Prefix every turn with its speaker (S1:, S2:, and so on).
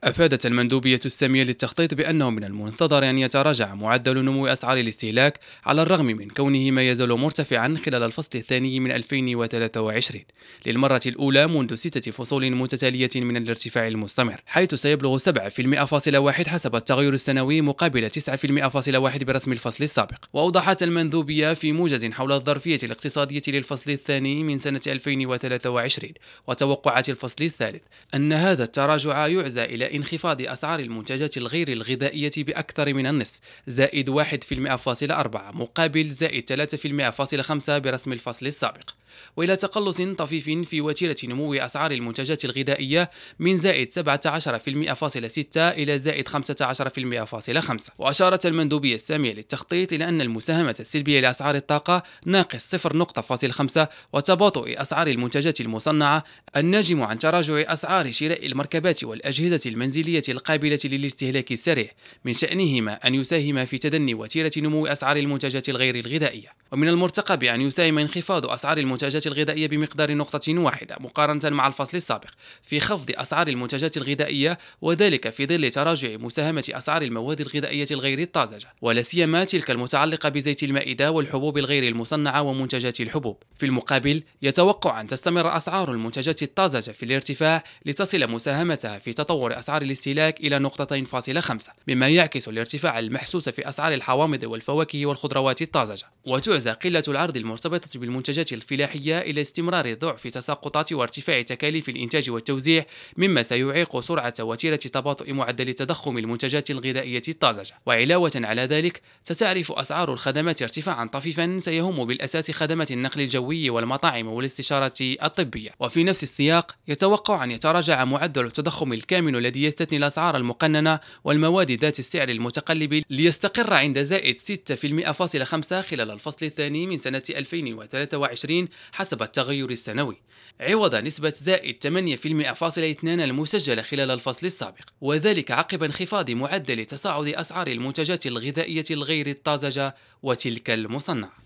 S1: أفادت المندوبية السامية للتخطيط بأنه من المنتظر أن يتراجع معدل نمو أسعار الاستهلاك على الرغم من كونه ما يزال مرتفعا خلال الفصل الثاني من 2023 للمرة الأولى منذ 6 فصول متتالية من الارتفاع المستمر، حيث سيبلغ 7.1% حسب التغير السنوي مقابل 9.1% برسم الفصل السابق. وأوضحت المندوبية في موجز حول الظرفية الاقتصادية للفصل الثاني من سنة 2023 وتوقعات الفصل الثالث أن هذا التراجع يعزى إلى انخفاض أسعار المنتجات الغير الغذائية بأكثر من النصف، زائد 1.4% مقابل زائد 3.5% برسم الفصل السابق، وإلى تقلص طفيف في وتيرة نمو أسعار المنتجات الغذائية من زائد 17.6% إلى زائد 15.5%. وأشارت المندوبية السامية للتخطيط إلى أن المساهمة السلبية لأسعار الطاقة ناقص 0.5 وتباطؤ أسعار المنتجات المصنعة الناجم عن تراجع أسعار شراء المركبات والأجهزة المنزلية القابلة للاستهلاك السريع من شأنهما أن يساهم في تدني وتيرة نمو أسعار المنتجات الغير الغذائية. ومن المرتقب أن يساهم انخفاض أسعار المنتجات الغذائية بمقدار نقطة واحدة مقارنة مع الفصل السابق في خفض أسعار المنتجات الغذائية، وذلك في ظل تراجع مساهمة أسعار المواد الغذائية الغير الطازجة، ولا سيما تلك المتعلقة بزيت المائدة والحبوب الغير المصنعة ومنتجات الحبوب. في المقابل يتوقع أن تستمر أسعار المنتجات الطازجة في الارتفاع لتصل مساهمتها في تطور أسعار الاستهلاك إلى 2.5، مما يعكس الارتفاع المحسوس في أسعار الحوامض والفواكه والخضروات الطازجة. وتعزى قلة العرض المرتبطة بالمنتجات الفلاحية إلى استمرار ضعف تساقطات وارتفاع تكاليف الإنتاج والتوزيع، مما سيعيق سرعة وتيرة تباطؤ معدل تضخم المنتجات الغذائية الطازجة. وعلاوة على ذلك ستعرف أسعار الخدمات ارتفاعا طفيفا سيهم بالأساس خدمات النقل الجوي والمطاعم والاستشارة الطبية. وفي نفس السياق يتوقع أن يتراجع معدل التضخم الكامن الذي يستثني الأسعار المقننة والمواد ذات السعر المتقلب ليستقر عند زائد 6.5% خلال الفصل الثاني من سنة 2023 حسب التغير السنوي، عوض نسبة زائد 8.2% المسجلة خلال الفصل السابق، وذلك عقب انخفاض معدل تصاعد أسعار المنتجات الغذائية الغير الطازجة وتلك المصنعة.